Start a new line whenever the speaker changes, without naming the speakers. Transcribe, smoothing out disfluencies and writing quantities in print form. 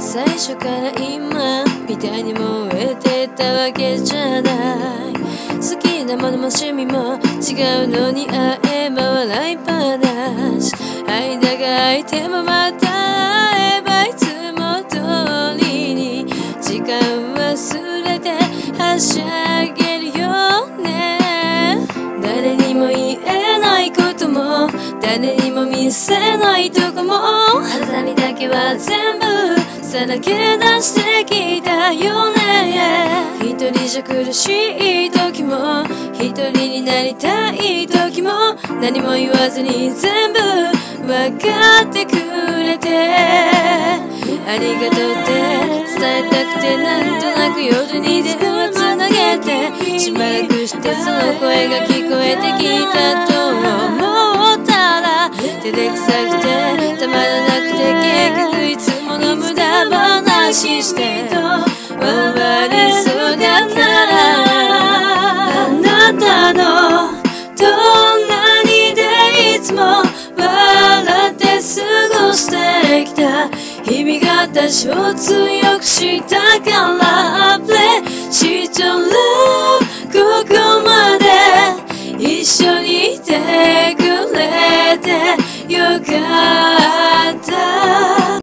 最初から今みたいに燃えてたわけじゃない。好きなものも趣味も違うのに会えば笑い話。間が空いてもまた会えばいつも通りに時間忘れてはしゃげるよね。誰にも言えないことも誰にも見せないとこもあなたにだけは全部さらけ出してきたよね。一人じゃ苦しい時も一人になりたい時も何も言わずに全部分かってくれてありがとうって伝えたくてなんとなく夜に電話つなげてしばらくしてその声が聞こえてきたと思ったら照れくさくてたまらなくて結局いつもの無駄話して終わりそうだからあなたの隣でいつも笑って過ごしてきた日々が私を強くしたから溢れしちゃうここまで一緒にいてくれてよかった